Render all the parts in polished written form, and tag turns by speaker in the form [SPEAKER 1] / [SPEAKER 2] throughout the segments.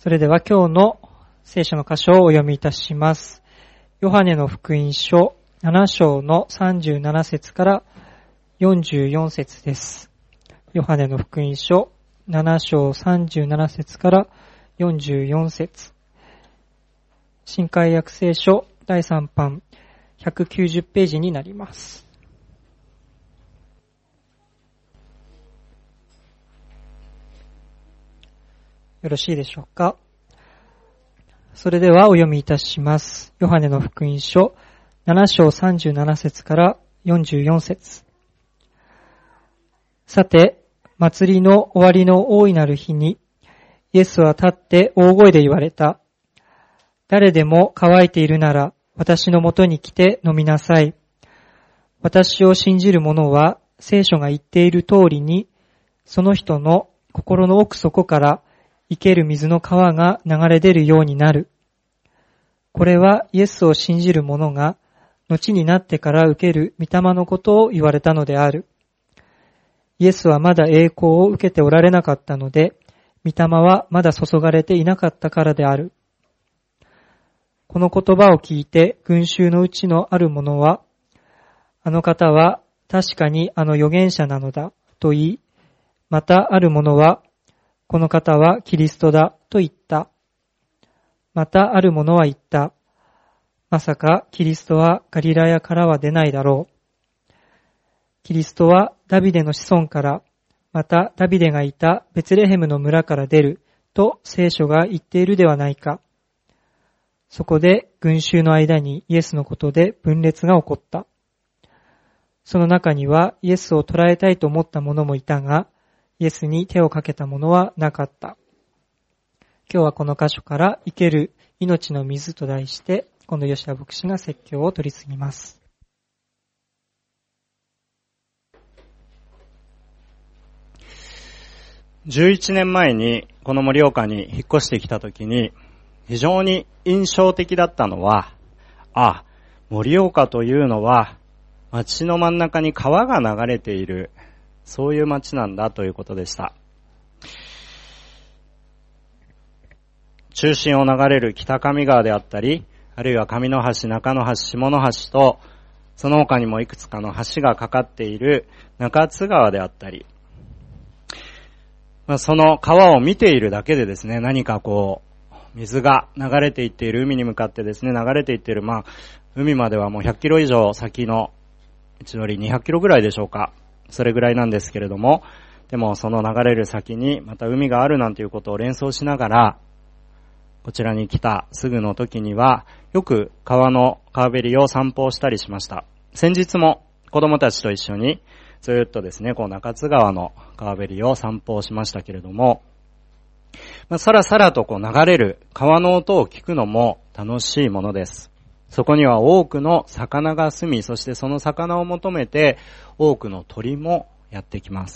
[SPEAKER 1] それでは今日の聖書の箇所をお読みいたします。ヨハネの福音書7章の37節から44節です。ヨハネの福音書7章37節から44節。新海訳聖書第3版190ページになります。よろしいでしょうか。それではお読みいたします。ヨハネの福音書7章37節から44節。さて、祭りの終わりの大いなる日に、イエスは立って大声で言われた。誰でも乾いているなら、私のもとに来て飲みなさい。私を信じる者は、聖書が言っている通りに、その人の心の奥底から、生ける水の川が流れ出るようになる。これはイエスを信じる者が後になってから受ける御霊のことを言われたのである。イエスはまだ栄光を受けておられなかったので、御霊はまだ注がれていなかったからである。この言葉を聞いて群衆のうちのある者は、あの方は確かにあの預言者なのだと言い、またある者は、この方はキリストだと言った。またある者は言った。まさかキリストはガリラヤからは出ないだろう。キリストはダビデの子孫から、またダビデがいたベツレヘムの村から出ると聖書が言っているではないか。そこで群衆の間にイエスのことで分裂が起こった。その中にはイエスを捕らえたいと思った者もいたが、イエスに手をかけたものはなかった。今日はこの箇所から生ける命の水と題して、今度吉田牧師が説教を取り次ぎます。
[SPEAKER 2] 11年前にこの盛岡に引っ越してきたときに、非常に印象的だったのは、盛岡というのは町の真ん中に川が流れている、そういう町なんだということでした。中心を流れる北上川であったり、あるいは上の橋、中の橋、下の橋と、その他にもいくつかの橋がかかっている中津川であったり、その川を見ているだけでですね、何か水が流れていっている海に向かってですね、流れていっている、海まではもう100キロ以上先の道のり200キロぐらいでしょうか。それぐらいなんですけれども、でもその流れる先にまた海があるなんていうことを連想しながら、こちらに来たすぐの時には、よく川べりを散歩をしたりしました。先日も子供たちと一緒にずっとですね、中津川の川べりを散歩をしましたけれども、さらさらと流れる川の音を聞くのも楽しいものです。そこには多くの魚が住み、そしてその魚を求めて多くの鳥もやってきます。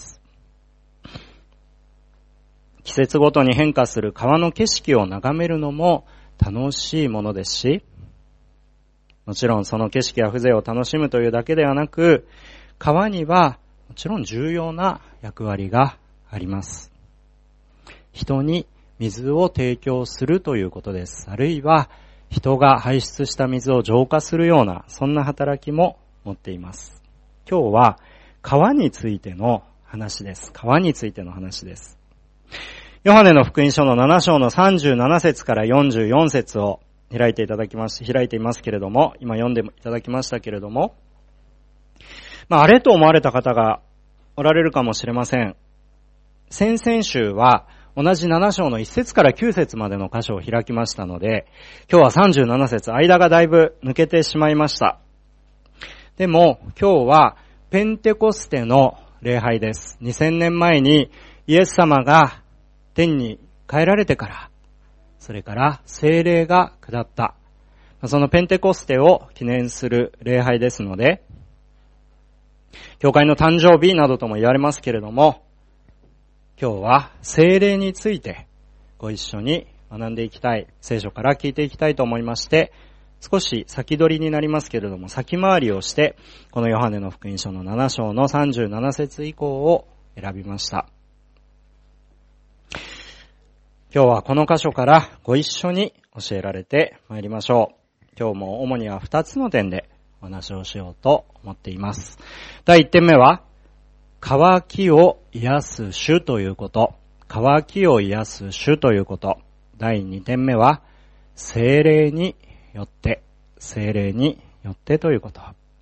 [SPEAKER 2] 季節ごとに変化する川の景色を眺めるのも楽しいものですし、もちろんその景色や風情を楽しむというだけではなく、川にはもちろん重要な役割があります。人に水を提供するということです。あるいは人が排出した水を浄化するような、そんな働きも持っています。今日は川についての話です。川についての話です。ヨハネの福音書の7章の37節から44節を開いていますけれども、今読んでいただきましたけれども、あれと思われた方がおられるかもしれません。先々週は同じ7章の1節から9節までの箇所を開きましたので、今日は37節、間がだいぶ抜けてしまいました。でも今日はペンテコステの礼拝です。2000年前にイエス様が天に帰られてから、それから聖霊が下った、そのペンテコステを記念する礼拝ですので、教会の誕生日などとも言われますけれども、今日は聖霊についてご一緒に学んでいきたい、聖書から聞いていきたいと思いまして、少し先取りになりますけれども、先回りをして、このヨハネの福音書の7章の37節以降を選びました。 今日はこの箇所からご一緒に教えられてまいりましょう。今日も主には2つの点でお話をしようと思っています。第1点目は、渇きを癒す主ということ。渇きを癒す主ということ。第2点目は、聖霊によって、聖霊によってということ。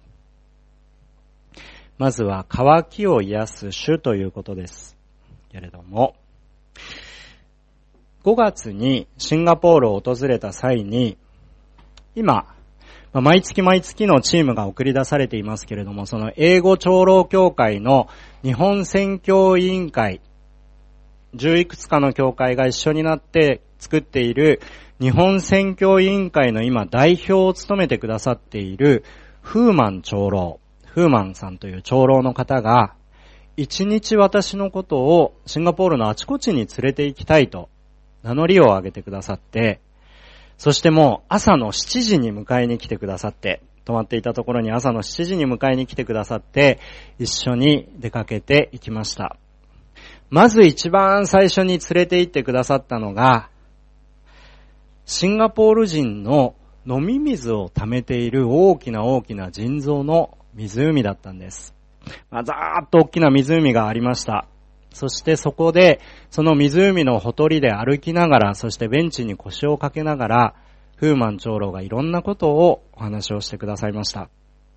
[SPEAKER 2] まずは、渇きを癒す主ということです。けれども、5月にシンガポールを訪れた際に、今、毎月毎月のチームが送り出されていますけれども、その英語長老協会の日本宣教委員会、10いくつかの教会が一緒になって作っている日本宣教委員会の今代表を務めてくださっているフーマン長老、フーマンさんという長老の方が、一日私のことをシンガポールのあちこちに連れて行きたいと名乗りを上げてくださって、そしてもう朝の7時に迎えに来てくださって、泊まっていたところに朝の7時に迎えに来てくださって、一緒に出かけていきました。まず一番最初に連れて行ってくださったのが、シンガポール人の飲み水を溜めている大きな大きな人造の湖だったんです。ざーっと大きな湖がありました。そしてそこで、その湖のほとりで歩きながら、そしてベンチに腰をかけながら、フーマン長老がいろんなことをお話をしてくださいました。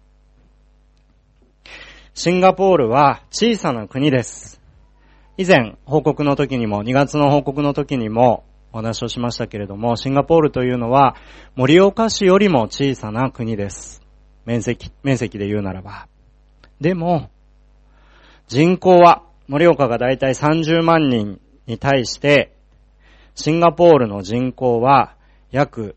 [SPEAKER 2] シンガポールは小さな国です。以前、報告の時にも、2月の報告の時にもお話をしましたけれども、シンガポールというのは、盛岡市よりも小さな国です。面積で言うならば。でも、人口は、盛岡がだいたい30万人に対して、シンガポールの人口は約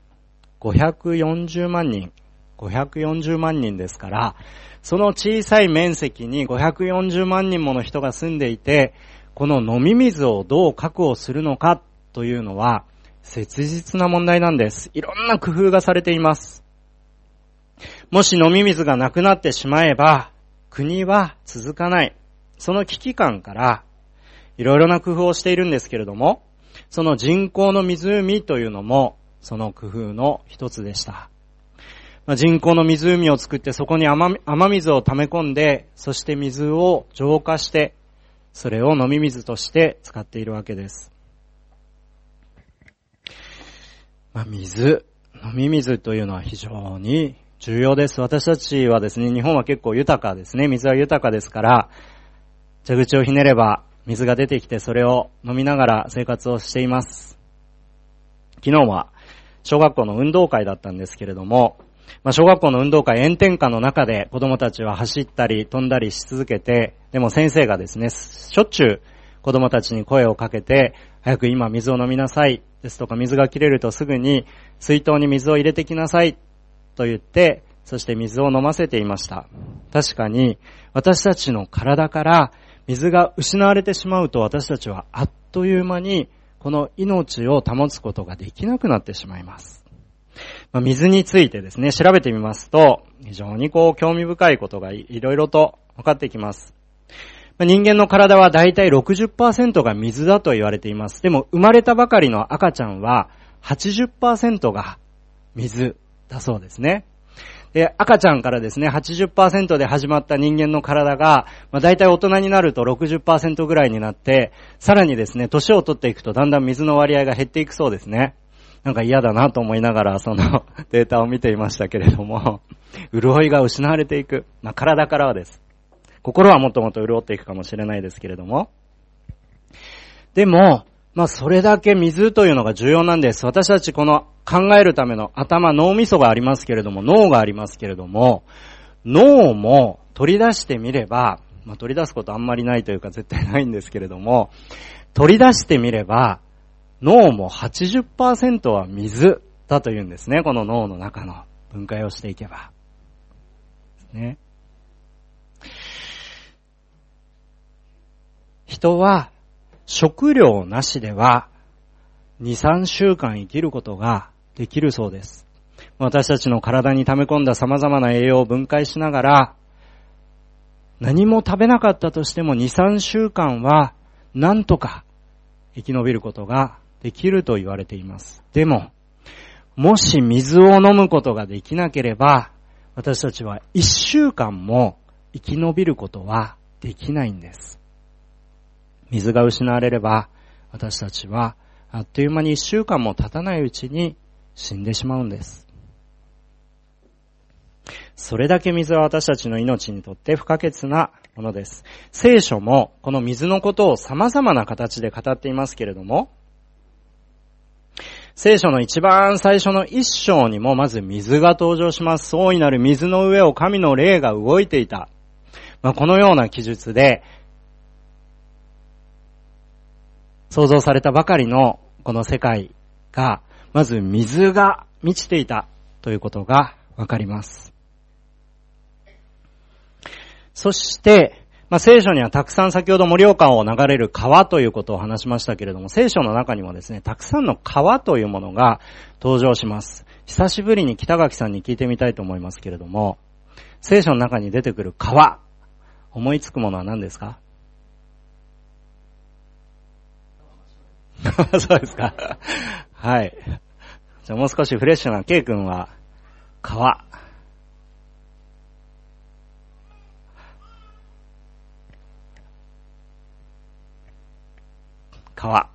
[SPEAKER 2] 540万人。540万人ですから、その小さい面積に540万人もの人が住んでいて、この飲み水をどう確保するのかというのは、切実な問題なんです。いろんな工夫がされています。もし飲み水がなくなってしまえば、国は続かない。その危機感から、いろいろな工夫をしているんですけれども、その人工の湖というのも、その工夫の一つでした。人工の湖を作って、そこに雨水を溜め込んで、そして水を浄化して、それを飲み水として使っているわけです。飲み水というのは非常に重要です。私たちはですね、日本は結構豊かですね。水は豊かですから、蛇口をひねれば水が出てきてそれを飲みながら生活をしています。昨日は小学校の運動会だったんですけれども、小学校の運動会炎天下の中で子供たちは走ったり飛んだりし続けて、でも先生がですね、しょっちゅう子供たちに声をかけて、早く今水を飲みなさいですとか、水が切れるとすぐに水筒に水を入れてきなさいと言って、そして水を飲ませていました。確かに私たちの体から水が失われてしまうと、私たちはあっという間にこの命を保つことができなくなってしまいます。水についてですね、調べてみますと、非常に興味深いことがいろいろと分かってきます。人間の体はだいたい 60% が水だと言われています。でも生まれたばかりの赤ちゃんは 80% が水だそうですね。で、赤ちゃんからですね、80% で始まった人間の体が、だいたい大人になると 60% ぐらいになって、さらにですね、年を取っていくとだんだん水の割合が減っていくそうですね。なんか嫌だなと思いながらそのデータを見ていましたけれども、潤いが失われていく。体からはです。心はもっともっと潤っていくかもしれないですけれども。でも、それだけ水というのが重要なんです。私たちこの考えるための頭、脳みそがありますけれども、脳がありますけれども、脳も取り出してみれば、取り出すことあんまりないというか絶対ないんですけれども、取り出してみれば、脳も 80% は水だというんですね。この脳の中の分解をしていけば。ね。人は食料なしでは 2,3 週間生きることができるそうです。私たちの体に溜め込んだ様々な栄養を分解しながら、何も食べなかったとしても 2,3 週間はなんとか生き延びることができると言われています。でも、もし水を飲むことができなければ、私たちは1週間も生き延びることはできないんです。水が失われれば、私たちはあっという間に1週間も経たないうちに死んでしまうんです。それだけ水は私たちの命にとって不可欠なものです。聖書もこの水のことを様々な形で語っていますけれども、聖書の一番最初の一章にもまず水が登場します。大いなる水の上を神の霊が動いていた。このような記述で創造されたばかりのこの世界が、まず水が満ちていたということがわかります。そして、聖書にはたくさん先ほど盛岡を流れる川ということを話しましたけれども、聖書の中にもですね、たくさんの川というものが登場します。久しぶりに北垣さんに聞いてみたいと思いますけれども、聖書の中に出てくる川、思いつくものは何ですか？そうですか。はい。じゃあもう少しフレッシュな K 君は、川。川。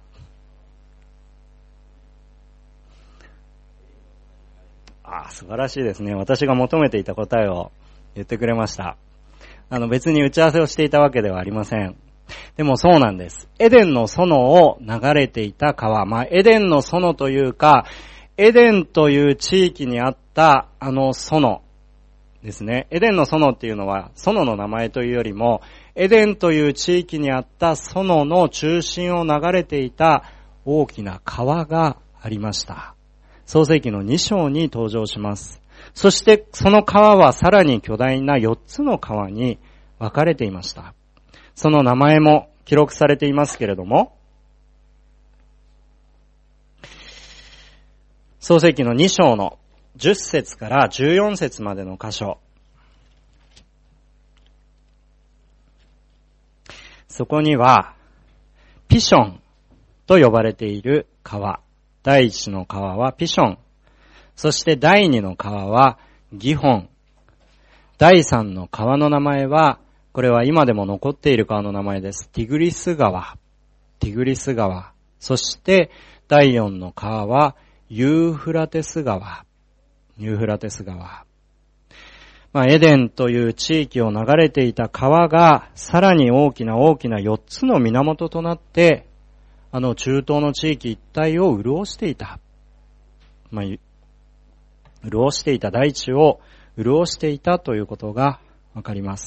[SPEAKER 2] 素晴らしいですね。私が求めていた答えを言ってくれました。別に打ち合わせをしていたわけではありません。でもそうなんです。エデンの園を流れていた川。エデンの園というか、エデンという地域にあった園ですね。エデンの園っていうのは、園の名前というよりも、エデンという地域にあった園の中心を流れていた大きな川がありました。創世記の2章に登場します。そしてその川はさらに巨大な4つの川に分かれていました。その名前も記録されていますけれども、創世記の2章の10節から14節までの箇所。そこには、ピションと呼ばれている川。第一の川はピション。そして第二の川はギホン。第三の川の名前は、これは今でも残っている川の名前です。ティグリス川。ティグリス川。そして第四の川はユーフラテス川。ユーフラテス川。エデンという地域を流れていた川がさらに大きな4つの源となって、中東の地域一帯を潤していた。潤していた大地を潤していたということがわかります。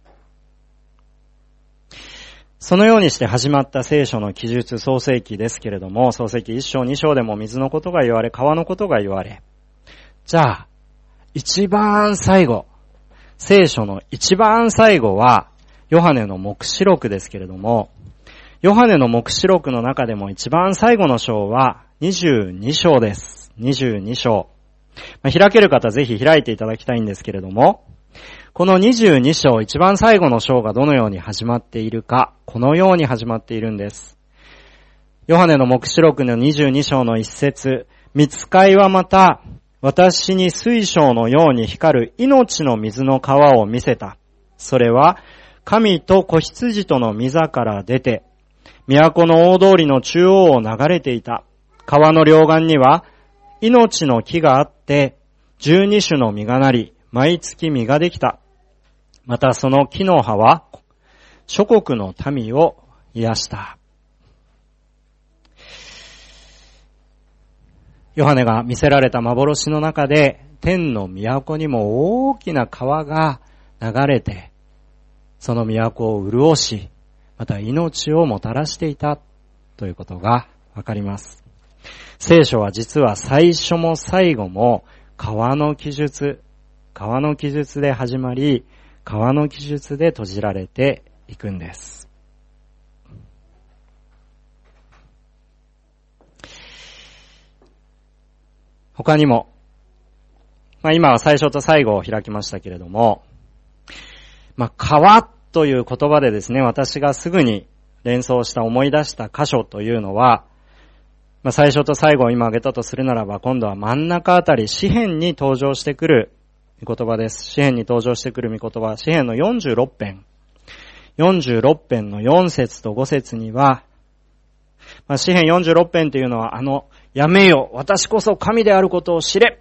[SPEAKER 2] そのようにして始まった聖書の記述創世記ですけれども、創世記1章2章でも水のことが言われ、川のことが言われ、じゃあ、一番最後、聖書の一番最後は、ヨハネの黙示録ですけれども、ヨハネの黙示録の中でも一番最後の章は22章です。22章。開ける方ぜひ開いていただきたいんですけれども、この22章、一番最後の章がどのように始まっているか、このように始まっているんです。ヨハネの黙示録の22章の一節、御使いはまた、私に水晶のように光る命の水の川を見せた。それは、神と子羊との御座から出て、都の大通りの中央を流れていた。川の両岸には、命の木があって、12種の実がなり、毎月実ができた。またその木の葉は、諸国の民を癒した。ヨハネが見せられた幻の中で、天の都にも大きな川が流れて、その都を潤し、また命をもたらしていたということがわかります。聖書は実は最初も最後も川の記述で始まり、川の記述で閉じられていくんです。他にも、今は最初と最後を開きましたけれども、川という言葉でですね、私がすぐに連想した思い出した箇所というのは、 最初と最後を今挙げたとするならば、今度は真ん中あたり、詩編に登場してくる御言葉です。詩編に登場してくる御言葉、詩編の46編。46編の4節と5節には、詩編46編というのは、やめよ、私こそ神であることを知れ。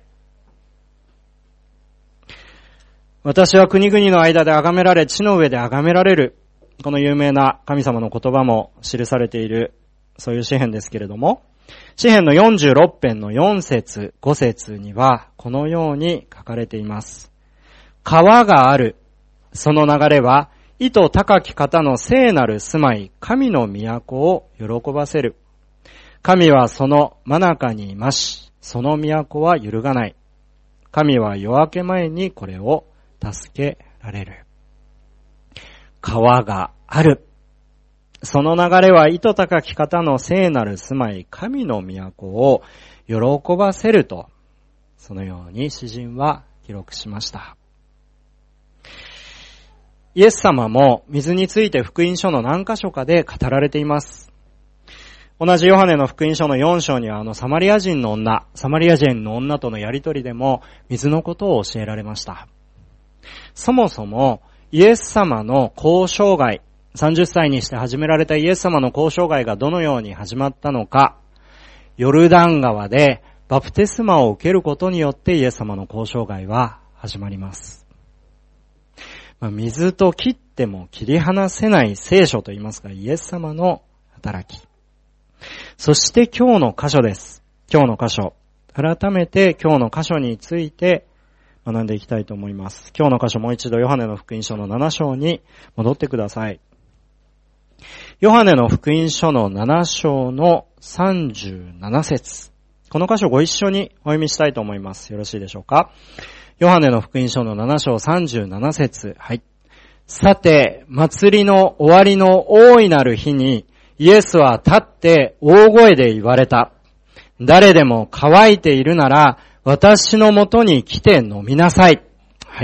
[SPEAKER 2] 私は国々の間で崇められ、地の上で崇められる。この有名な神様の言葉も記されている、そういう詩編ですけれども、詩編の46編の4節、5節には、このように書かれています。川がある。その流れは、意図高き方の聖なる住まい、神の都を喜ばせる。神はその真中にいまし、その都は揺るがない。神は夜明け前にこれを助けられる。川がある。その流れは意図高き方の聖なる住まい、神の都を喜ばせると、そのように詩人は記録しました。イエス様も水について福音書の何箇所かで語られています。同じヨハネの福音書の4章にはサマリア人の女とのやりとりでも水のことを教えられました。そもそもイエス様の交渉外、30歳にして始められたイエス様の交渉外がどのように始まったのか、ヨルダン川でバプテスマを受けることによってイエス様の交渉外は始まります。水と切っても切り離せない聖書といいますか、イエス様の働き。そして今日の箇所です。今日の箇所。改めて今日の箇所について学んでいきたいと思います。今日の箇所、もう一度ヨハネの福音書の7章に戻ってください。ヨハネの福音書の7章の37節。この箇所ご一緒にお読みしたいと思います。よろしいでしょうか。ヨハネの福音書の7章37節。はい。さて、祭りの終わりの大いなる日に、イエスは立って大声で言われた。誰でも乾いているなら、私のもとに来て飲みなさい。はい。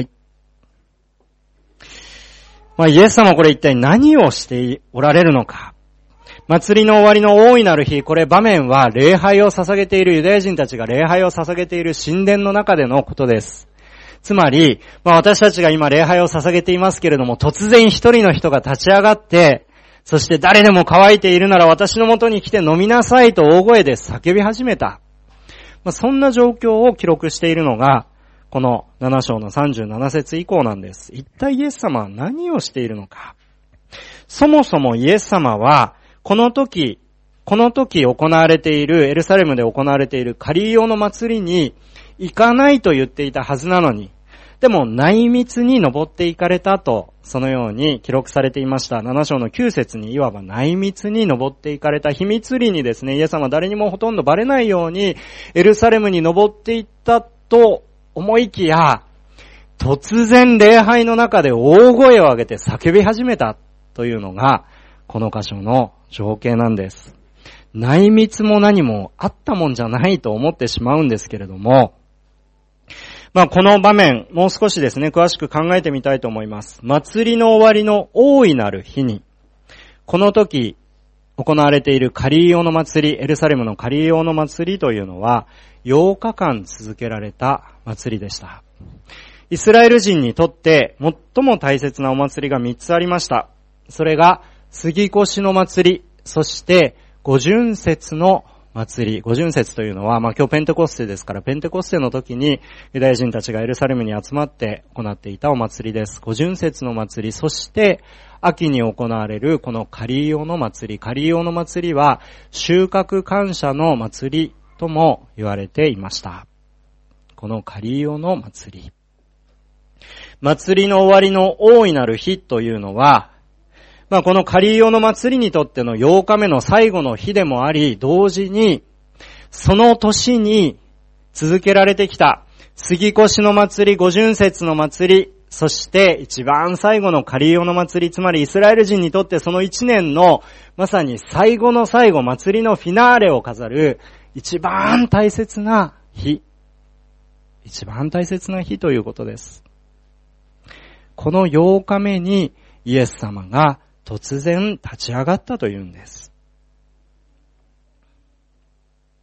[SPEAKER 2] イエス様はこれ一体何をしておられるのか。祭りの終わりの大いなる日、これ場面は礼拝を捧げているユダヤ人たちが礼拝を捧げている神殿の中でのことです。つまり、私たちが今礼拝を捧げていますけれども、突然一人の人が立ち上がって、そして誰でも乾いているなら私のもとに来て飲みなさいと大声で叫び始めた。そんな状況を記録しているのが、この7章の37節以降なんです。一体イエス様は何をしているのか。そもそもイエス様は、この時行われている、エルサレムで行われているカリーオの祭りに行かないと言っていたはずなのに、でも内密に登っていかれたと、そのように記録されていました。7章の9節にいわば内密に登っていかれた秘密裏にですね、イエス様は誰にもほとんどバレないようにエルサレムに登っていったと思いきや、突然礼拝の中で大声を上げて叫び始めたというのがこの箇所の情景なんです。内密も何もあったもんじゃないと思ってしまうんですけれども、この場面、もう少しですね、詳しく考えてみたいと思います。祭りの終わりの大いなる日に、この時行われているカリーオの祭り、エルサレムのカリーオの祭りというのは、8日間続けられた祭りでした。イスラエル人にとって最も大切なお祭りが3つありました。それが、杉越の祭り、そして五旬節の祭り。五旬節というのは、今日ペンテコステですから、ペンテコステの時にユダヤ人たちがエルサレムに集まって行っていたお祭りです。五旬節の祭り、そして秋に行われるこのカリーオの祭り。カリーオの祭りは収穫感謝の祭りとも言われていました。このカリーオの祭り。祭りの終わりの大いなる日というのは、このカリーオの祭りにとっての8日目の最後の日でもあり、同時に、その年に続けられてきた、杉越の祭り、五旬節の祭り、そして一番最後のカリーオの祭り、つまりイスラエル人にとってその1年の、まさに最後の最後、祭りのフィナーレを飾る、一番大切な日。一番大切な日ということです。この8日目にイエス様が突然立ち上がったというんです。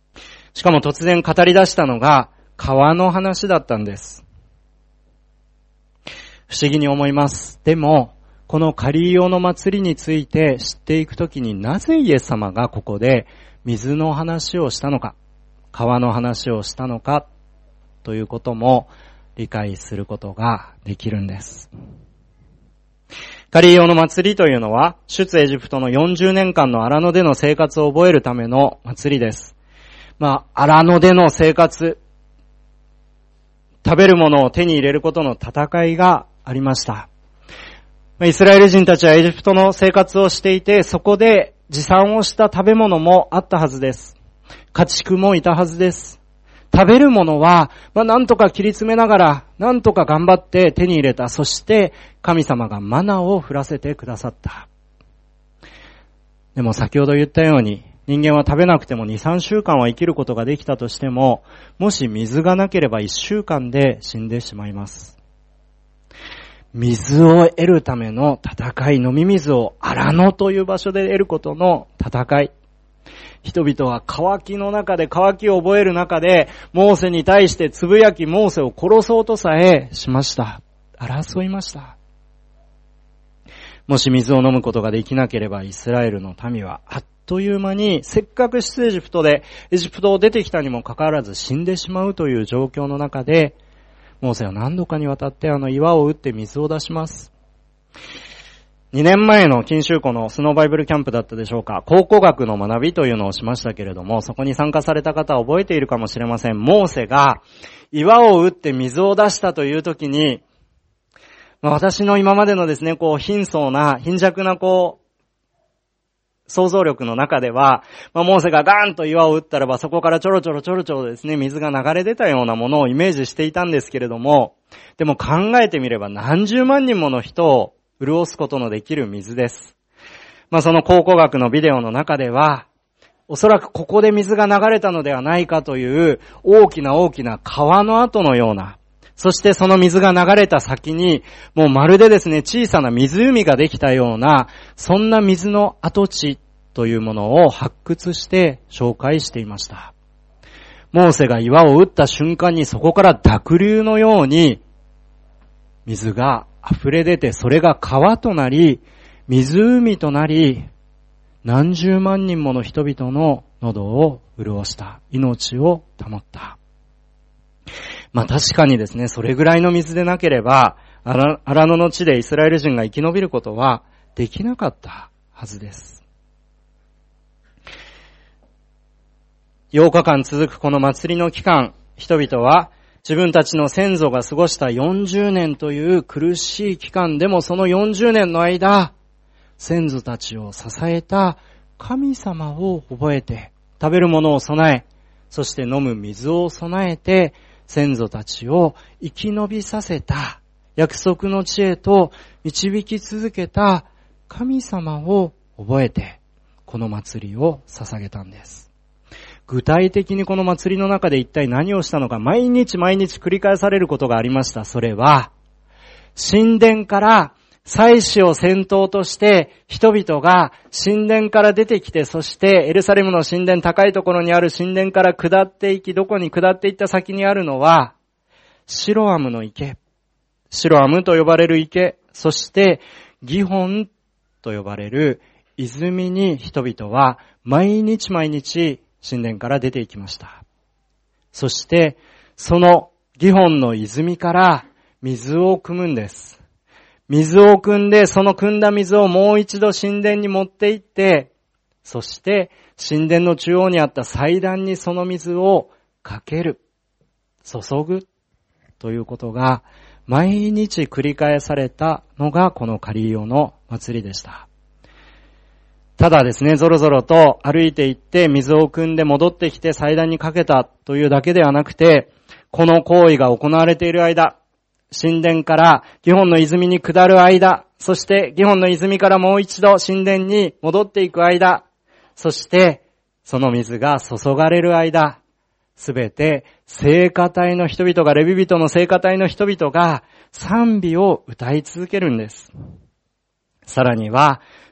[SPEAKER 2] しかも突然語り出したのが川の話だったんです。不思議に思います。でも、このカリオの祭りについて知っていくときに、なぜイエス様がここで水の話をしたのか、川の話をしたのかということも理解することができるんです。カリオの祭りというのは、出エジプトの40年間の荒野での生活を覚えるための祭りです。荒野での生活、食べるものを手に入れることの戦いがありました。イスラエル人たちはエジプトの生活をしていて、そこで持参をした食べ物もあったはずです。家畜もいたはずです。食べるものは、なんとか切り詰めながら、なんとか頑張って手に入れた。そして神様がマナを降らせてくださった。でも先ほど言ったように、人間は食べなくても2、3週間は生きることができたとしても、もし水がなければ1週間で死んでしまいます。水を得るための戦い、飲み水を荒野という場所で得ることの戦い。人々は渇きの中で、渇きを覚える中で、モーセに対してつぶやきモーセを殺そうとさえしました。争いました。もし水を飲むことができなければ、イスラエルの民はあっという間に、せっかく出エジプトでエジプトを出てきたにもかかわらず死んでしまうという状況の中で、モーセは何度かにわたって岩を打って水を出します。2年前の錦秋湖のスノーバイブルキャンプだったでしょうか。考古学の学びというのをしましたけれども、そこに参加された方は覚えているかもしれません。モーセが岩を打って水を出したという時に、私の今までのですね、貧弱な想像力の中では、モーセがガーンと岩を打ったらば、そこからちょろちょろですね、水が流れ出たようなものをイメージしていたんですけれども、でも考えてみれば何十万人もの人を潤すことのできる水です。その考古学のビデオの中では、おそらくここで水が流れたのではないかという大きな川の跡のような、そしてその水が流れた先に、もうまるでですね、小さな湖ができたような、そんな水の跡地というものを発掘して紹介していました。モーセが岩を打った瞬間にそこから濁流のように水が溢れ出て、それが川となり、湖となり、何十万人もの人々の喉を潤した。命を保った。確かにですね、それぐらいの水でなければ、荒野の地でイスラエル人が生き延びることはできなかったはずです。8日間続くこの祭りの期間、人々は自分たちの先祖が過ごした40年という苦しい期間でも、その40年の間、先祖たちを支えた神様を覚えて、食べるものを備え、そして飲む水を備えて、先祖たちを生き延びさせた、約束の地へと導き続けた神様を覚えて、この祭りを捧げたんです。具体的にこの祭りの中で一体何をしたのか、毎日繰り返されることがありました。それは、神殿から祭司を先頭として人々が神殿から出てきて、そしてエルサレムの神殿、高いところにある神殿から下っていき、どこに下っていった先にあるのはシロアムの池、シロアムと呼ばれる池、そしてギホンと呼ばれる泉に人々は毎日神殿から出ていきました。そしてそのギホンの泉から水を汲むんです。水を汲んで、その汲んだ水をもう一度神殿に持って行って、そして神殿の中央にあった祭壇にその水をかける、注ぐということが毎日繰り返されたのがこのカリオの祭りでした。ただですね、ぞろぞろと歩いて行って水を汲んで戻ってきて祭壇にかけたというだけではなくて、この行為が行われている間、神殿からギホンの泉に下る間、そしてギホンの泉からもう一度神殿に戻っていく間、そしてその水が注がれる間、すべて聖歌隊の人々が、レビ人の聖歌隊の人々が賛美を歌い続けるんです。さらには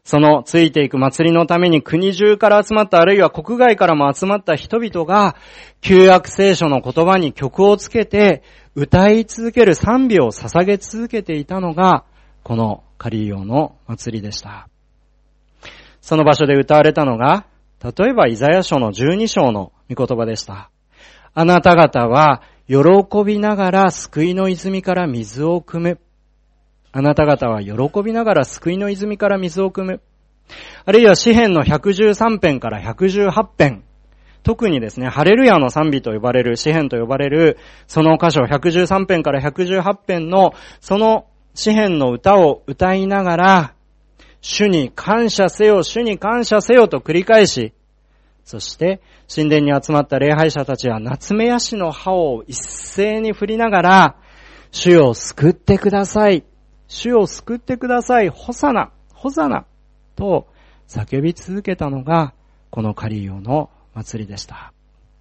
[SPEAKER 2] そのついていく祭りのために国中から集まった、あるいは国外からも集まった人々が、旧約聖書の言葉に曲をつけて、歌い続ける賛美を捧げ続けていたのが、このカリーヨの祭りでした。その場所で歌われたのが、例えばイザヤ書の12章の御言葉でした。あなた方は喜びながら救いの泉から水を汲む。あなた方は喜びながら救いの泉から水を汲む。あるいは詩編の113編から118編。特にですね、ハレルヤの賛美と呼ばれる、詩編と呼ばれる、その箇所113編から118編の、その詩編の歌を歌いながら、主に感謝せよ、主に感謝せよと繰り返し、そして神殿に集まった礼拝者たちは夏目ヤシの葉を一斉に振りながら、主を救ってください、主を救ってください、ホサナ、ホサナと叫び続けたのがこのカリーヨの祭りでした。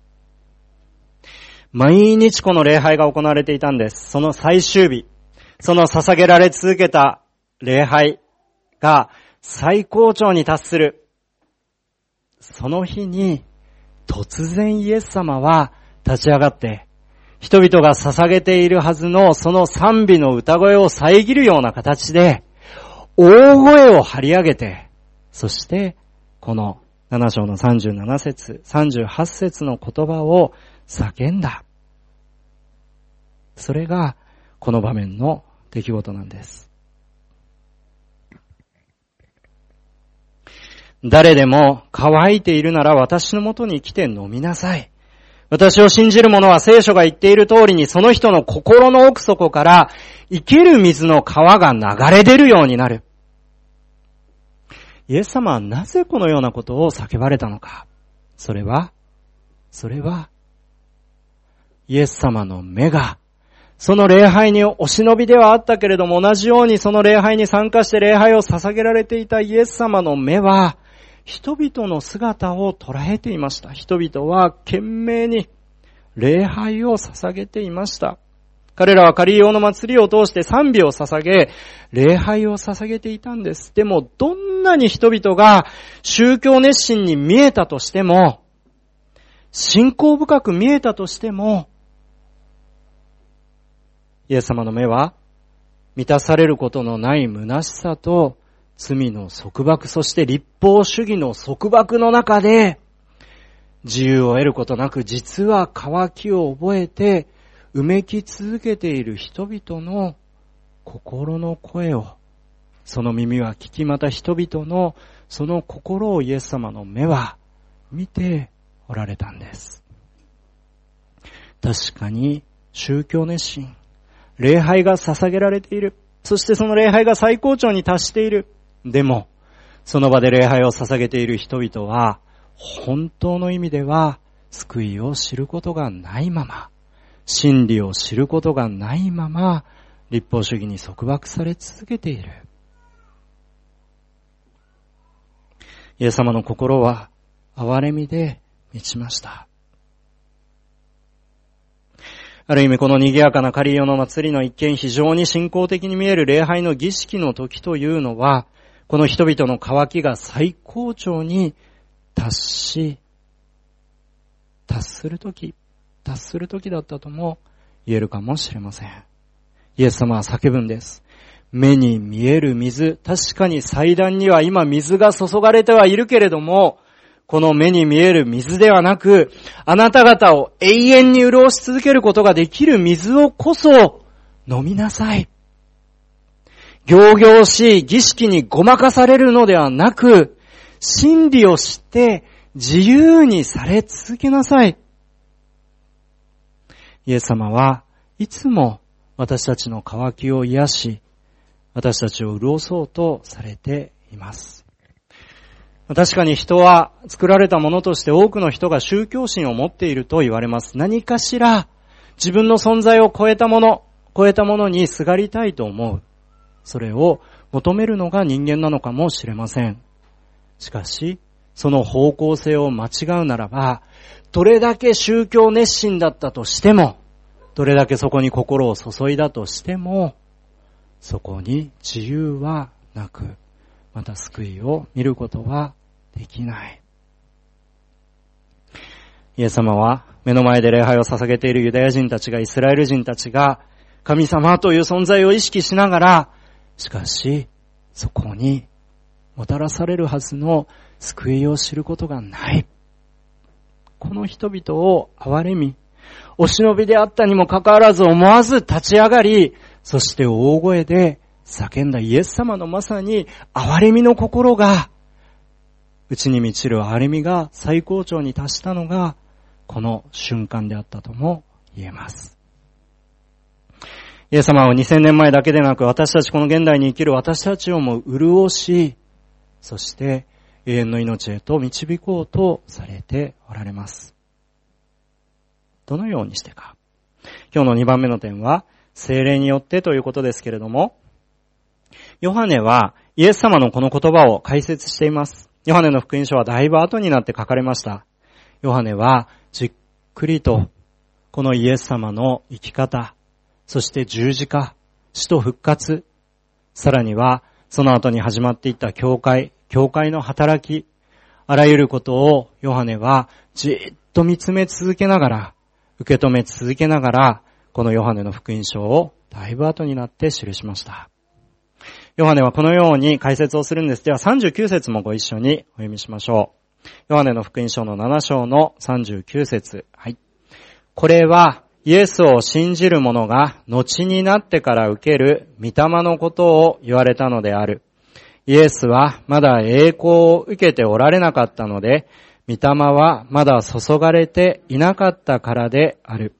[SPEAKER 2] 毎日この礼拝が行われていたんです。その最終日、その捧げられ続けた礼拝が最高潮に達する。その日に突然イエス様は立ち上がって、人々が捧げているはずのその賛美の歌声を遮るような形で大声を張り上げて、そしてこの7章の37節、38節の言葉を叫んだ。それがこの場面の出来事なんです。誰でも乾いているなら私のもとに来て飲みなさい。私を信じる者は聖書が言っている通りにその人の心の奥底から生ける水の川が流れ出るようになる。イエス様はなぜこのようなことを叫ばれたのか。それはイエス様の目がその礼拝にお忍びではあったけれども、同じようにその礼拝に参加して礼拝を捧げられていたイエス様の目は人々の姿を捉えていました。人々は懸命に礼拝を捧げていました。彼らはカリーヨの祭りを通して賛美を捧げ、礼拝を捧げていたんです。でもどんなに人々が宗教熱心に見えたとしても、信仰深く見えたとしても、イエス様の目は満たされることのない虚しさと罪の束縛、そして律法主義の束縛の中で自由を得ることなく、実は渇きを覚えてうめき続けている人々の心の声を、その耳は聞き、また人々のその心をイエス様の目は見ておられたんです。確かに宗教熱心、礼拝が捧げられている。そしてその礼拝が最高潮に達している。でも、その場で礼拝を捧げている人々は、本当の意味では救いを知ることがないまま、真理を知ることがないまま、律法主義に束縛され続けている。イエス様の心は憐れみで満ちました。ある意味この賑やかなカリーヨの祭りの一見非常に信仰的に見える礼拝の儀式の時というのは、この人々の渇きが最高潮に達する時だったとも言えるかもしれません。イエス様は叫ぶんです。目に見える水、確かに祭壇には今水が注がれてはいるけれども、この目に見える水ではなく、あなた方を永遠に潤し続けることができる水をこそ飲みなさい。仰々しい儀式にごまかされるのではなく、真理を知って自由にされ続けなさい。イエス様はいつも私たちの渇きを癒し、私たちを潤そうとされています。確かに人は作られたものとして多くの人が宗教心を持っていると言われます。何かしら自分の存在を超えたものにすがりたいと思う。それを求めるのが人間なのかもしれません。しかし、その方向性を間違うならば、どれだけ宗教熱心だったとしても、どれだけそこに心を注いだとしても、そこに自由はなく、 また救いを見ることはできない。イエス様は目の前で礼拝を捧げているユダヤ人たちが、イスラエル人たちが神様という存在を意識しながら、しかしそこにもたらされるはずの救いを知ることがない。この人々を憐れみ、お忍びであったにもかかわらず思わず立ち上がり、そして大声で叫んだイエス様のまさに憐れみの心が、内に満ちる憐れみが最高潮に達したのがこの瞬間であったとも言えます。イエス様は2000年前だけでなく、私たちこの現代に生きる私たちをも潤し、そして永遠の命へと導こうとされておられます。どのようにしてか。今日の2番目の点は聖霊によってということですけれども、ヨハネはイエス様のこの言葉を解説しています。ヨハネの福音書はだいぶ後になって書かれました。ヨハネはじっくりとこのイエス様の生き方、そして十字架、死と復活、さらにはその後に始まっていった教会の働き、あらゆることをヨハネはじっと見つめ続けながら、受け止め続けながら、このヨハネの福音書をだいぶ後になって記しました。ヨハネはこのように解説をするんです。では39節もご一緒にお読みしましょう。ヨハネの福音書の7章の39節。はい。これはイエスを信じる者が後になってから受ける御霊のことを言われたのである。イエスはまだ栄光を受けておられなかったので、御霊はまだ注がれていなかったからである。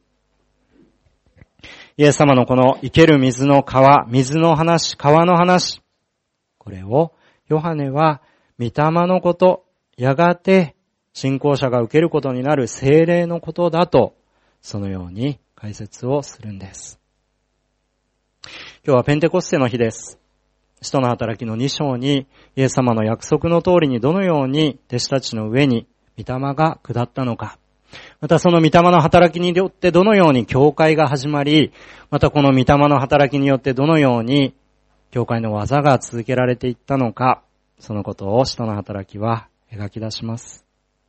[SPEAKER 2] イエス様のこの生ける水の川の話、これをヨハネは御霊のこと、やがて信仰者が受けることになる聖霊のことだと、そのように解説をするんです。今日はペンテコステの日です。使徒の働きの2章にイエス様の約束の通りにどのように弟子たちの上に御霊が下ったのか、またその御霊の働きによってどのように教会が始まり、またこの御霊の働きによってどのように教会の技が続けられていったのか、そのことを使徒の働きは描き出します。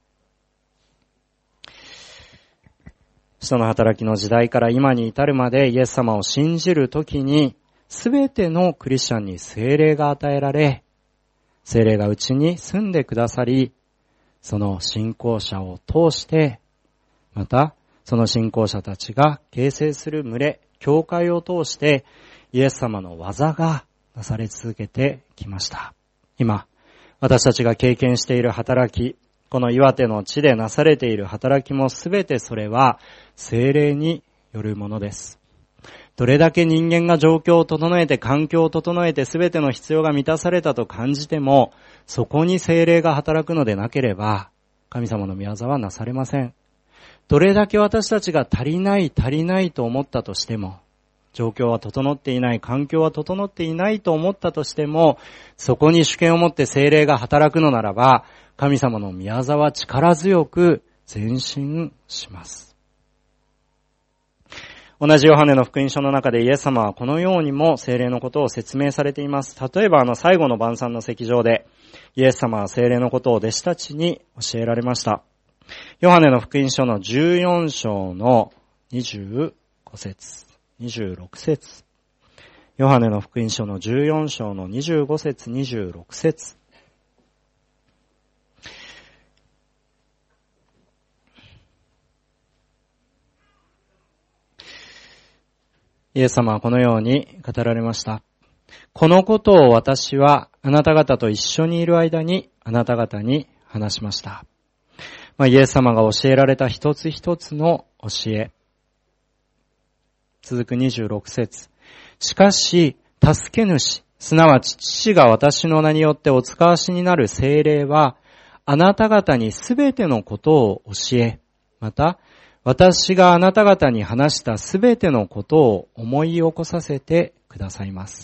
[SPEAKER 2] 使徒の働きの時代から今に至るまでイエス様を信じるときに、すべてのクリスチャンに聖霊が与えられ、聖霊がうちに住んでくださり、その信仰者を通して、またその信仰者たちが形成する群れ、教会を通して、イエス様の技がなされ続けてきました。今、私たちが経験している働き、この岩手の地でなされている働きもすべてそれは聖霊によるものです。どれだけ人間が状況を整えて、環境を整えてすべての必要が満たされたと感じても、そこに聖霊が働くのでなければ、神様の御業はなされません。どれだけ私たちが足りないと思ったとしても、状況は整っていない、環境は整っていないと思ったとしても、そこに主権を持って聖霊が働くのならば、神様の御業は力強く前進します。同じヨハネの福音書の中でイエス様はこのようにも聖霊のことを説明されています。例えば最後の晩餐の席上で、イエス様は聖霊のことを弟子たちに教えられました。ヨハネの福音書の14章の25節、26節。ヨハネの福音書の14章の25節、26節。イエス様はこのように語られました。このことを私はあなた方と一緒にいる間にあなた方に話しました。イエス様が教えられた一つ一つの教え。続く26節。しかし、助け主、すなわち父が私の名によってお使わしになる聖霊は、あなた方にすべてのことを教え、また、私があなた方に話したすべてのことを思い起こさせてくださいます。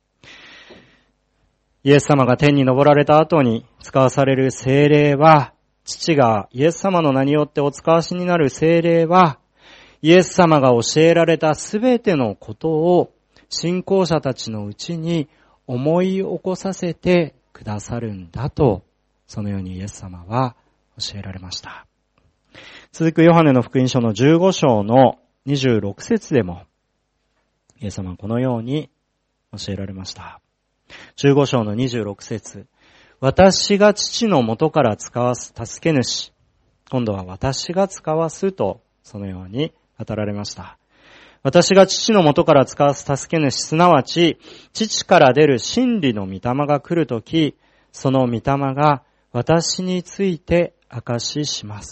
[SPEAKER 2] イエス様が天に昇られた後に使わされる聖霊は、父がイエス様の名によってお使わしになる聖霊は、イエス様が教えられたすべてのことを信仰者たちのうちに思い起こさせてくださるんだと、そのようにイエス様は教えられました。続くヨハネの福音書の15章の26節でも、イエス様はこのように教えられました。15章の26節、私が父の元から使わす助け主、今度は私が使わすと、そのように語られました。私が父の元から使わす助け主、すなわち、父から出る真理の御霊が来るとき、その御霊が私について証しします。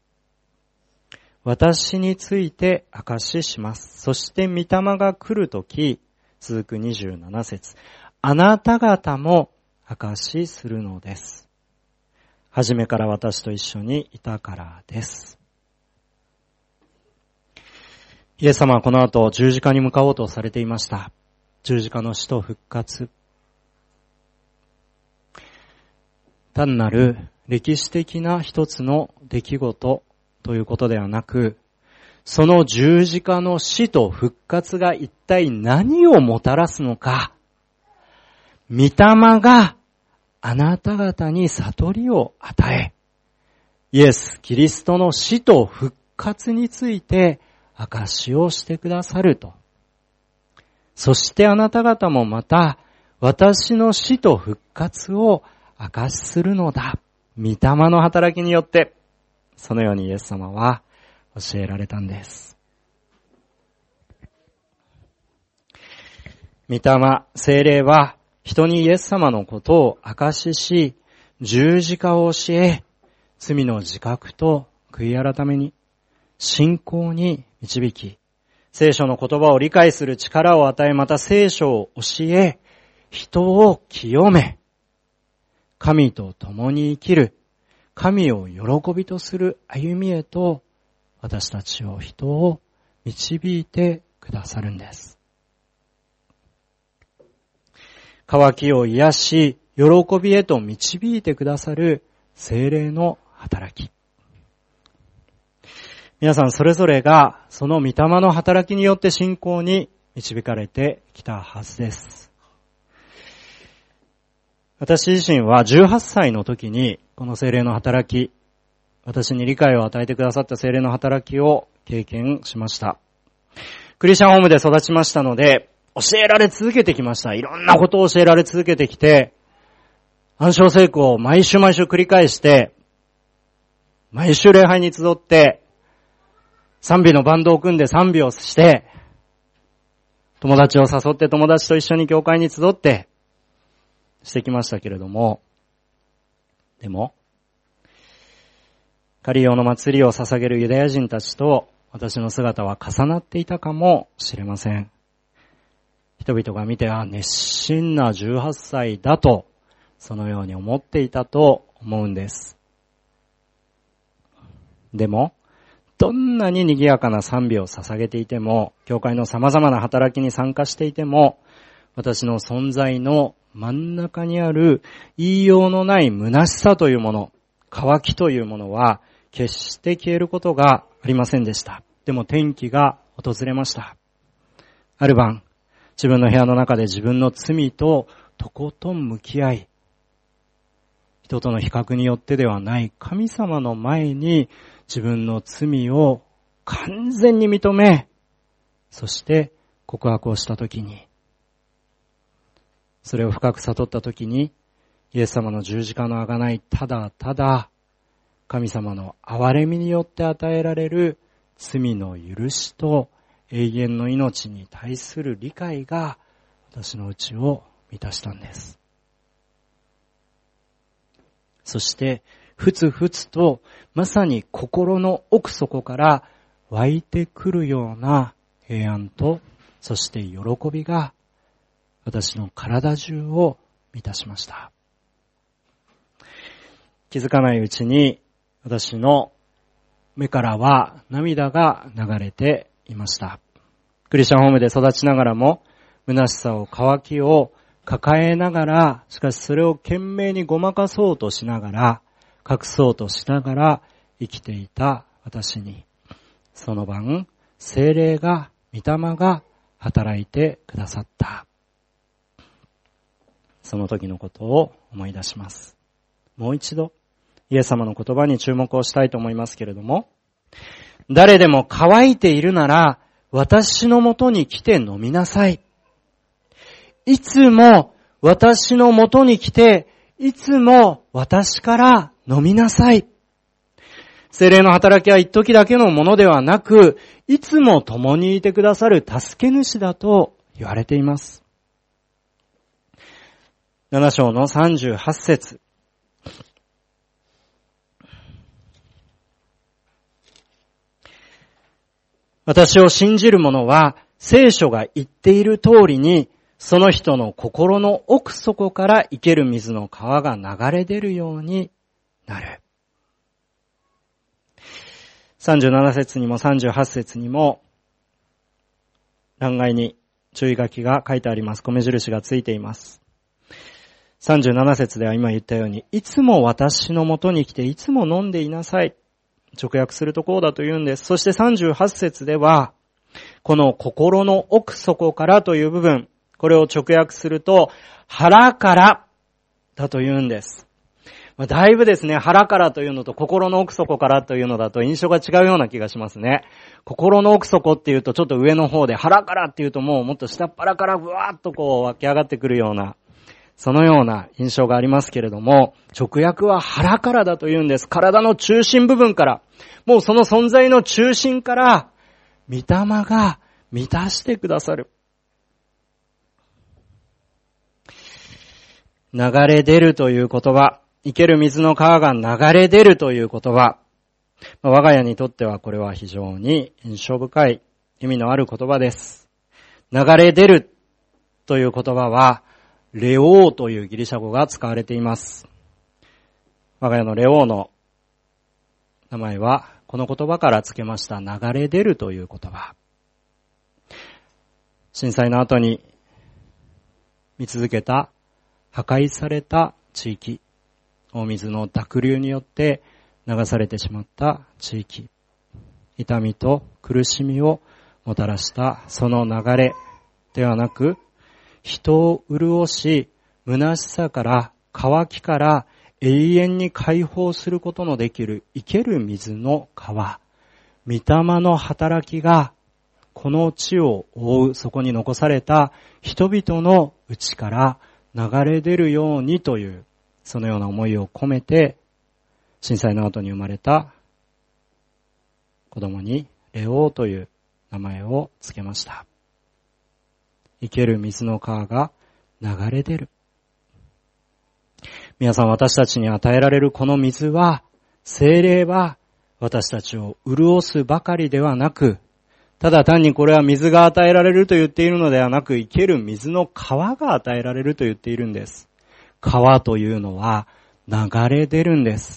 [SPEAKER 2] 私について証しします。そして御霊が来るとき、続く27節、あなた方も証しするのです。はじめから私と一緒にいたからです。イエス様はこの後十字架に向かおうとされていました。十字架の死と復活。単なる歴史的な一つの出来事ということではなく、その十字架の死と復活が一体何をもたらすのか、御霊があなた方に悟りを与え、イエス・キリストの死と復活について証しをしてくださると。そしてあなた方もまた私の死と復活を証しするのだ。御霊の働きによって、そのようにイエス様は教えられたんです。御霊、聖霊は人にイエス様のことを証しし、十字架を教え、罪の自覚と悔い改めに、信仰に導き、聖書の言葉を理解する力を与え、また聖書を教え、人を清め、神と共に生きる、神を喜びとする歩みへと、私たちを人を導いてくださるんです。渇きを癒し、喜びへと導いてくださる聖霊の働き。皆さんそれぞれがその御霊の働きによって信仰に導かれてきたはずです。私自身は18歳の時にこの聖霊の働き、私に理解を与えてくださった聖霊の働きを経験しました。クリスチャンホームで育ちましたので、教えられ続けてきました。いろんなことを教えられ続けてきて、暗唱聖句を毎週繰り返して、毎週礼拝に集って、賛美のバンドを組んで賛美をして、友達を誘って友達と一緒に教会に集ってしてきましたけれども、でも、カリオの祭りを捧げるユダヤ人たちと私の姿は重なっていたかもしれません。人々が見て、熱心な18歳だと、そのように思っていたと思うんです。でも、どんなに賑やかな賛美を捧げていても、教会の様々な働きに参加していても、私の存在の真ん中にある言いようのない虚しさというもの、渇きというものは決して消えることがありませんでした。でも転機が訪れました。ある晩、自分の部屋の中で自分の罪ととことん向き合い、人との比較によってではない神様の前に自分の罪を完全に認め、そして告白をしたときに、それを深く悟ったときに、イエス様の十字架の贖い、ただただ神様の憐れみによって与えられる罪の許しと永遠の命に対する理解が私の内を満たしたんです。そしてふつふつとまさに心の奥底から湧いてくるような平安と、そして喜びが私の体中を満たしました。気づかないうちに私の目からは涙が流れていました。クリスチャンホームで育ちながらも、虚しさを渇きを抱えながら、しかしそれを懸命にごまかそうとしながら、隠そうとしながら生きていた私に、その晩、聖霊が、御霊が働いてくださった。その時のことを思い出します。もう一度、イエス様の言葉に注目をしたいと思いますけれども、誰でも乾いているなら、私のもとに来て飲みなさい。いつも私のもとに来て、いつも私から飲みなさい。聖霊の働きは一時だけのものではなく、いつも共にいてくださる助け主だと言われています。7章の38節。私を信じる者は聖書が言っている通りに、その人の心の奥底から生ける水の川が流れ出るようになる。37節にも38節にも欄外に注意書きが書いてあります。米印がついています。37節では今言ったように、いつも私のもとに来ていつも飲んでいなさい。直訳するとこうだと言うんです。そして38節では、この心の奥底からという部分、これを直訳すると、腹からだと言うんです。だいぶですね、腹からというのと心の奥底からというのだと印象が違うような気がしますね。心の奥底っていうとちょっと上の方で、腹からっていうともっと下っ腹からブワーッと湧き上がってくるような、そのような印象がありますけれども、直訳は腹からだと言うんです。体の中心部分から、もうその存在の中心から、御霊が満たしてくださる。流れ出るという言葉、生ける水の川が流れ出るという言葉、我が家にとってはこれは非常に印象深い意味のある言葉です。流れ出るという言葉は、レオーというギリシャ語が使われています。我が家のレオーの名前はこの言葉から付けました。流れ出るという言葉。震災の後に見続けた破壊された地域、大水の濁流によって流されてしまった地域、痛みと苦しみをもたらしたその流れではなく、人を潤し、虚しさから渇きから永遠に解放することのできる生ける水の川、御霊の働きがこの地を覆う、そこに残された人々の内から流れ出るようにという、そのような思いを込めて、震災の後に生まれた子供にレオーという名前をつけました。生ける水の川が流れ出る。皆さん、私たちに与えられるこの水は、聖霊は私たちを潤すばかりではなく、ただ単にこれは水が与えられると言っているのではなく、生ける水の川が与えられると言っているんです。川というのは流れ出るんです。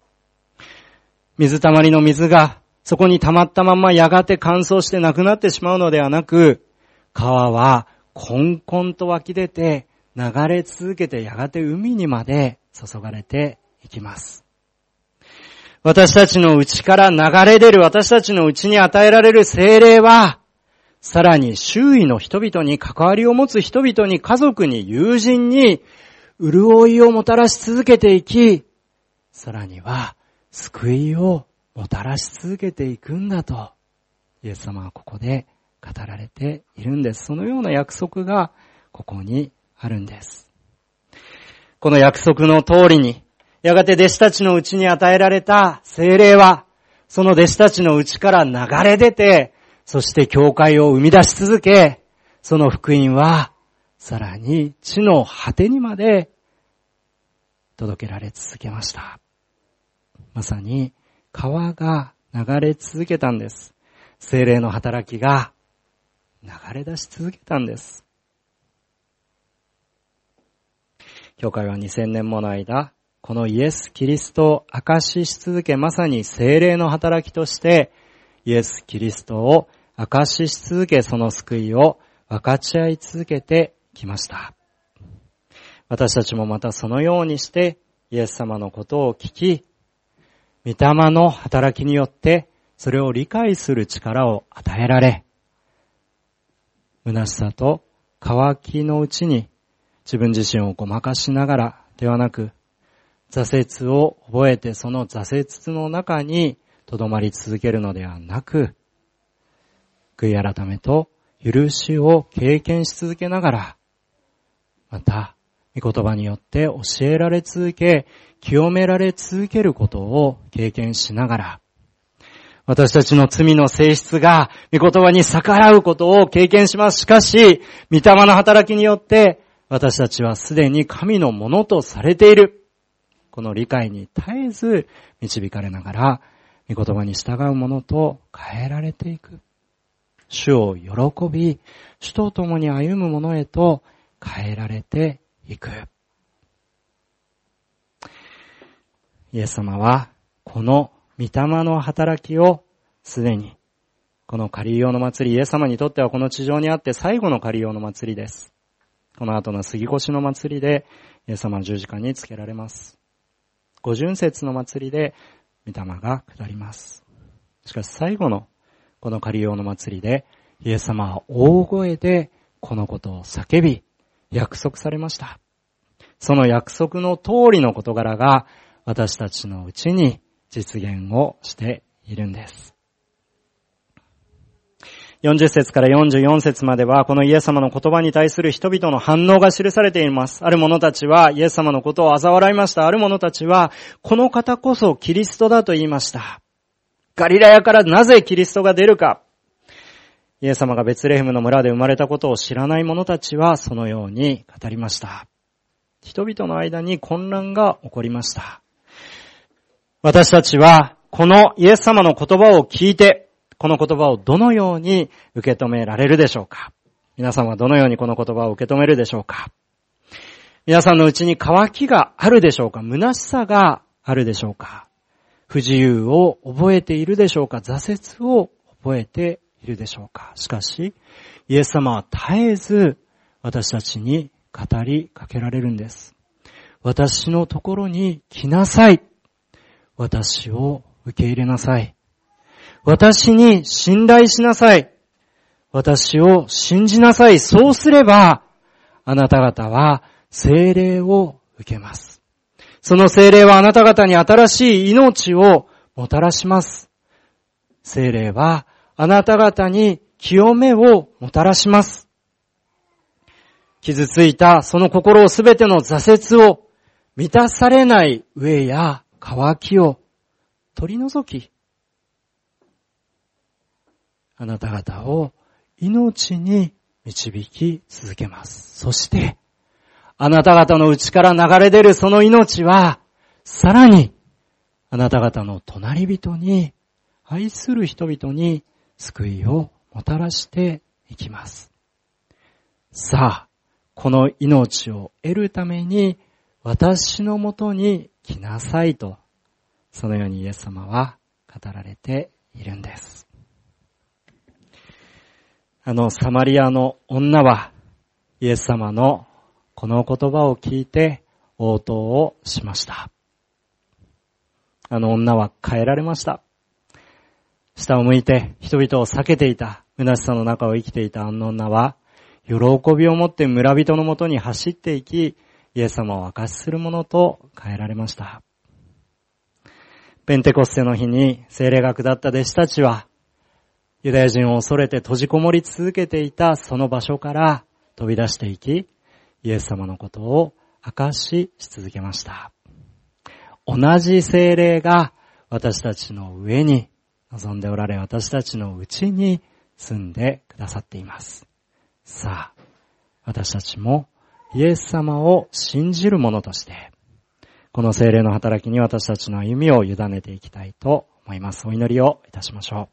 [SPEAKER 2] 水たまりの水がそこに溜まったままやがて乾燥してなくなってしまうのではなく、川はこんこんと湧き出て流れ続けてやがて海にまで注がれていきます。私たちの内から流れ出る、私たちの内に与えられる聖霊は、さらに周囲の人々に関わりを持つ人々に、家族に、友人に潤いをもたらし続けていき、さらには救いをもたらし続けていくんだと、イエス様はここで語られているんです。そのような約束がここにあるんです。この約束の通りに、やがて弟子たちのうちに与えられた聖霊は、その弟子たちのうちから流れ出て、そして教会を生み出し続け、その福音は、さらに地の果てにまで届けられ続けました。まさに川が流れ続けたんです。聖霊の働きが流れ出し続けたんです。教会は2000年もの間、このイエス・キリストを証しし続け、まさに聖霊の働きとして、イエス・キリストを証しし続け、その救いを分かち合い続けてきました。私たちもまたそのようにして、イエス様のことを聞き、御霊の働きによって、それを理解する力を与えられ、虚しさと渇きのうちに、自分自身をごまかしながら、 ではなく、挫折を覚えてその挫折の中に留まり続けるのではなく、悔い改めと許しを経験し続けながら、また、御言葉によって教えられ続け、清められ続けることを経験しながら、私たちの罪の性質が御言葉に逆らうことを経験します。しかし、御霊の働きによって、私たちはすでに神のものとされている。この理解に絶えず導かれながら、御言葉に従うものと変えられていく。主を喜び、主と共に歩むものへと変えられていく。イエス様は、この御霊の働きをすでに、このカリオの祭り、イエス様にとってはこの地上にあって最後のカリオの祭りです。この後の杉越の祭りで、イエス様は十字架につけられます。五旬節の祭りで、御霊が下ります。しかし最後の、このカリオの祭りで、イエス様は大声でこのことを叫び、約束されました。その約束の通りの事柄が、私たちのうちに実現をしているんです。40節から44節までは、このイエス様の言葉に対する人々の反応が記されています。ある者たちはイエス様のことを嘲笑いました。ある者たちは、この方こそキリストだと言いました。ガリラヤからなぜキリストが出るか。イエス様がベツレヘムの村で生まれたことを知らない者たちはそのように語りました。人々の間に混乱が起こりました。私たちはこのイエス様の言葉を聞いて、この言葉をどのように受け止められるでしょうか。皆さんはどのようにこの言葉を受け止めるでしょうか。皆さんのうちに渇きがあるでしょうか。虚しさがあるでしょうか。不自由を覚えているでしょうか。挫折を覚えているでしょうか。しかし、イエス様は絶えず私たちに語りかけられるんです。私のところに来なさい。私を受け入れなさい。私に信頼しなさい。私を信じなさい。そうすれば、あなた方は聖霊を受けます。その聖霊はあなた方に新しい命をもたらします。聖霊はあなた方に清めをもたらします。傷ついたその心をすべての挫折を満たされない飢えや渇きを取り除き、あなた方を命に導き続けます。そして、あなた方の内から流れ出るその命は、さらに、あなた方の隣人に、愛する人々に救いをもたらしていきます。さあ、この命を得るために、私のもとに来なさいと、そのようにイエス様は語られているんです。サマリアの女は、イエス様のこの言葉を聞いて応答をしました。女は変えられました。下を向いて人々を避けていた、虚しさの中を生きていた女は、喜びを持って村人のもとに走っていき、イエス様を証しするものと変えられました。ペンテコステの日に聖霊が下った弟子たちは、ユダヤ人を恐れて閉じこもり続けていたその場所から飛び出していき、イエス様のことを証し続けました。同じ聖霊が私たちの上に臨んでおられ、私たちのうちに住んでくださっています。さあ、私たちもイエス様を信じる者として、この聖霊の働きに私たちの歩みを委ねていきたいと思います。お祈りをいたしましょう。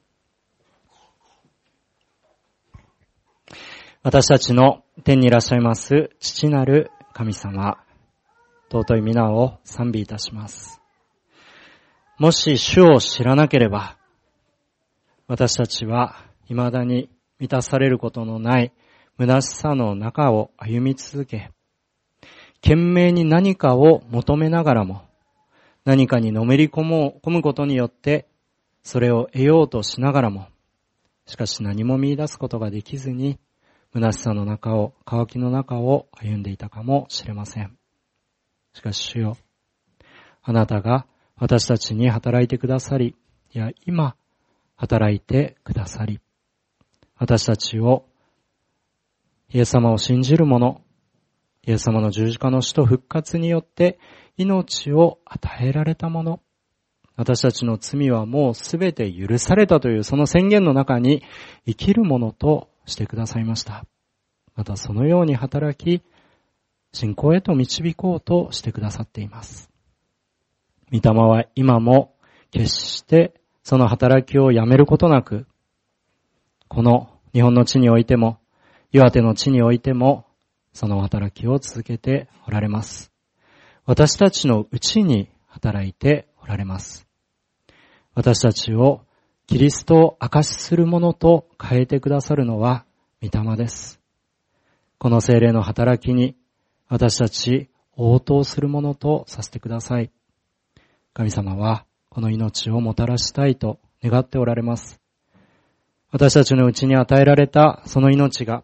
[SPEAKER 2] 私たちの天にいらっしゃいます父なる神様、尊い皆を賛美いたします。もし主を知らなければ、私たちは未だに満たされることのない虚しさの中を歩み続け、懸命に何かを求めながらも、何かにのめり込むことによって、それを得ようとしながらも、しかし何も見出すことができずに、虚しさの中を、渇きの中を歩んでいたかもしれません。 しかし主よ、あなたが私たちに働いてくださり、いや今働いてくださり、私たちをイエス様を信じる者、イエス様の十字架の死と復活によって命を与えられた者、私たちの罪はもうすべて許されたというその宣言の中に生きるものとしてくださいました。またそのように働き、信仰へと導こうとしてくださっています。御霊は今も決してその働きをやめることなく、この日本の地においても、岩手の地においても、その働きを続けておられます。私たちのうちに働いておられます。私たちをキリストを証しするものと変えてくださるのは御霊です。この聖霊の働きに私たち応答するものとさせてください。神様はこの命をもたらしたいと願っておられます。私たちのうちに与えられたその命が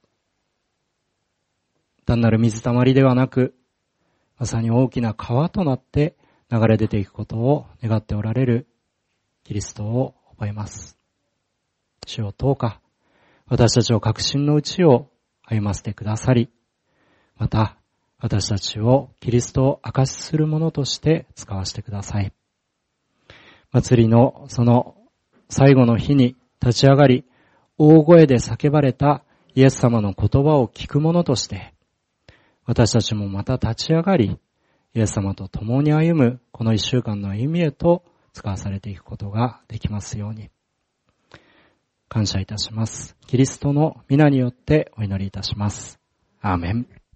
[SPEAKER 2] 単なる水たまりではなく、まさに大きな川となって流れ出ていくことを願っておられるキリストを覚えます。主よ、どうか私たちを確信のうちを歩ませてくださり、また私たちをキリストを証しするものとして使わせてください。祭りのその最後の日に立ち上がり、大声で叫ばれたイエス様の言葉を聞くものとして、私たちもまた立ち上がり、イエス様と共に歩むこの一週間の歩みへと使わされていくことができますように。感謝いたします。キリストの皆によってお祈りいたします。アーメン。